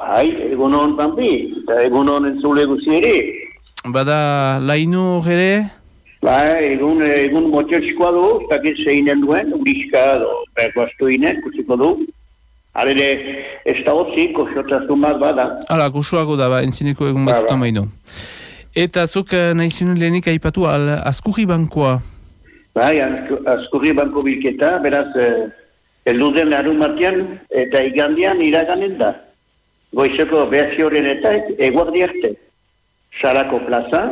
Bai, egun hon pampi, eta egun hon entzule guzi ere. Bada laino ere? Bai, egun motxertxikoa du, ez dakit zeinen duen, uriska berkoaztu inen, kutsiko du. Arere, ez da hotzi, koxotazun bat bada. Hala, koxoago da, entzineko egun batzutan baino. Eta zuk nahi zinun lehenik aipatu Azkurri bankoa? Bai, Azkurri banko bilketa, beraz, elduden larun batean eta igandian iraganen da. Goizeko behatzi eta eguardi arte. Sarako plaza,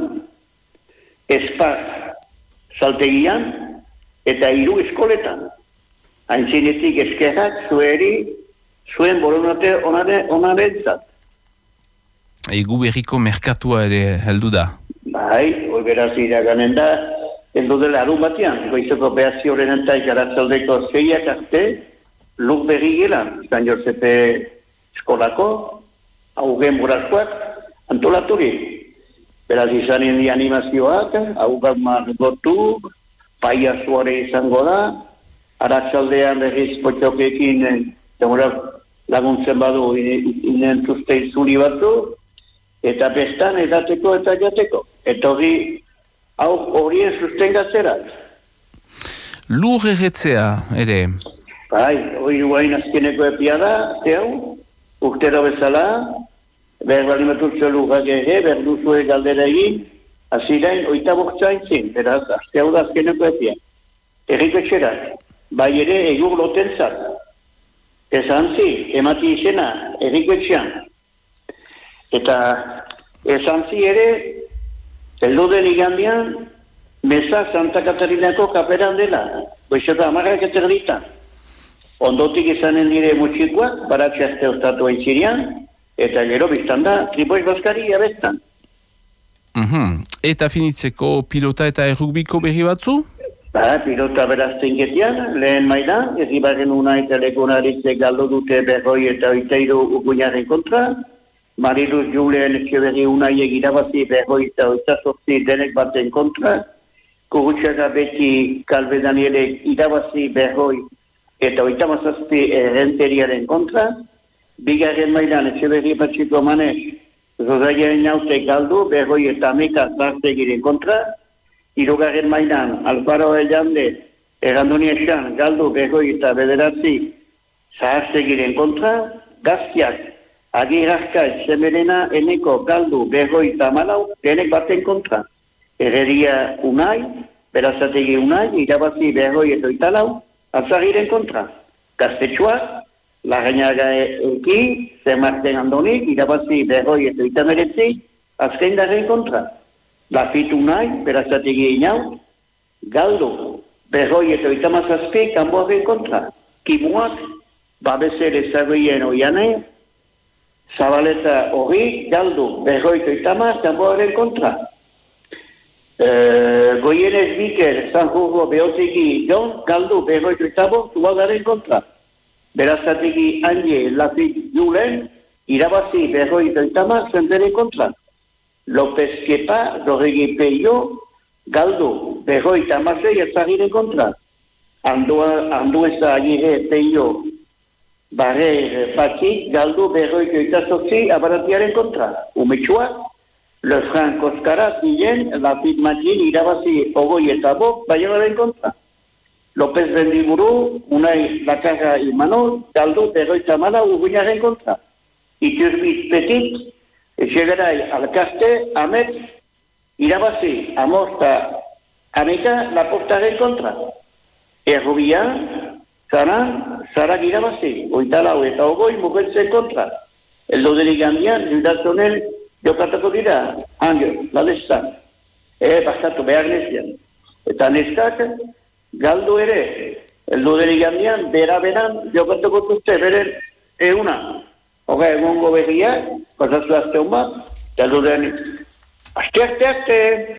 Espaz saltegian eta 3 eskoletan. Aintzinetik eskerrak zuen boronate onarentzat. Egu berriko merkatua ere heldu da. Bai, hoi beraz iraganen da, heldu dela arun batean. Goizeko behatzi eta garatzaldeko 6 arte, luk berri gelan, San Josepe eskolako, haugen buraskoak antolaturi. Beraz izanen di animazioak, haugat margotu, paiazuare izango da, aratzaldean berriz potxokekin laguntzen badu inentuzte izuli batzu, eta bestan edateko eta jateko. Eta horien sustengatzerat. Lur erretzea ere? Bai, hori guain azkeneko epia da, urtero bezala, behar balimatutze lurrak ere, behar duzue galdera egin, azirain, 8 zin, beraz, azte hau da azkeneko epia. Erriko etxerak, bai ere egur lotentzat. Esan zi, emati izena, erriko etxean. Eta esan zi ere, elduden igandian, meza Santa Katarinako kaperan dela, goizeta amarrak eterditan. Ondotik izanen dire mutxikoak, baratxe ostatu aintzirian, eta gero biztan da, tripoiz baskari abestan. Eta finitzeko pilota eta errugbiko berri batzu? Pilota berazten getian, lehen maila, erribaren unai eta legonaritze galdo dute berroi eta 23 uguñaren kontra, Mariluz Julen Etxeberri unai egirabazi berroi eta 28 denek baten kontra, Kurutxaga beti Kalbe Danielek irabazi berroi eta 37 errenteriaren kontra, bigarren mailan Etxeberri Patxiko Manez, Zozaiaren naute galdu, berroi eta 11 zartegiren kontra, hirugarren mailan Alfaro Ellande, Erandoni Esan, galdu, berroi eta 9 zahartegiren kontra, Gaztiak, Agirrazka, Semerena, Eneko, galdu, berroi eta 14, denek baten kontra. Herreria unai, berazategi unai, irabazi berroi eta 14, Alzagiren kontra. Gaztetxoak, Larrañaga eki, Zermarten Andonik, irabazi berroi eta 19, azken darren kontra. Lafit unai, berazategi inau, galdu, berroi eta 17, Kanboaren kontra. Kimuak, babesere zagoien oiane, Zabaleta hori, galdu, berroi eta 10, Kanboaren kontra. Goienez Mikel, Sanjurgo, Beotegi, Jon, galdu, berroi eta 10, Zuagaren kontra. Berazategi Anje, Lafit Julen, irabazi berroi eta 10, Zenderen kontra. López Kepa, Dorregi Peio, galdu, berroi eta 16, Ezagiren kontra. Andueza Agire Peio, Barrer Patxi, galdu, berroi eta 18, Abaratiaren kontra. Umetxua, Lefranc Oskara, Zilen, Lafit Magin, irabazi ogoi eta bok, Baionaren kontra. López Bendiburu, Unai Lakarra Imanol, galdu, berroi eta 14, Uguñaren kontra. Iturbit Petit, Etxegarai Alkaste, Amet, irabazi, Amorta, Ameka, Laportaren kontra. Errubia, Zarak irabazi, 24 eta 20, Mugeltzen kontra. Eldoderik handian, Judazonen jokatako dira, Angel, Lalestan, bastatu behar nezian. Eta neskak, galdu ere, eldoderik handian, bera-beran jokatako dute, beren euna. Hoga, egongo berriak, kozazu azte hon bat, eta eldoderik, aste!